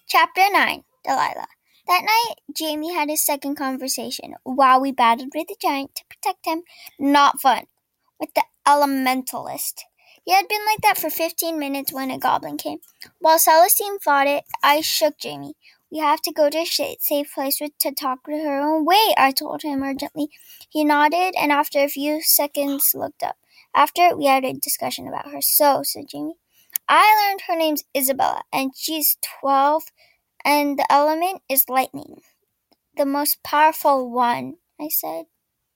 Chapter 9, Delilah. That night, Jamie had his second conversation while we battled with the giant to protect him. Not fun. With the elementalist. He had been like that for 15 minutes when a goblin came. While Celestine fought it, I shook Jamie. We have to go to a safe place to talk to her. Wait, I told him urgently. He nodded and after a few seconds looked up. After, we had a discussion about her. So, said Jamie, I learned her name's Isabella, and she's 12, and the element is lightning. The most powerful one, I said.